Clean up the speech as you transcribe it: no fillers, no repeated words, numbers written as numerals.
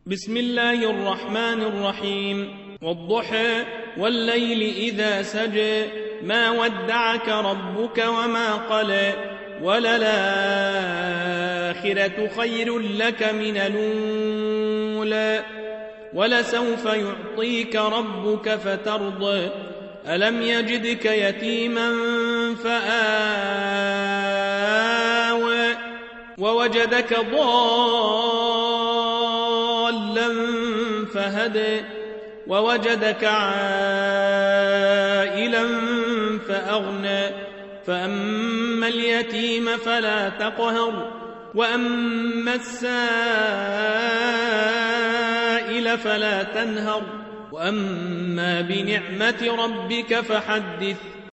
بسم الله الرحمن الرحيم. والضحى والليل إذا سجى ما ودعك ربك وما قلى وللآخرة خير لك من الأولى ولسوف يعطيك ربك فترضى ألم يجدك يتيما فآوى ووجدك ضالا فهدى ووجدك عائلا فأغنى فأما اليتيم فلا تقهر وأما السائل فلا تنهر وأما بنعمة ربك فحدث.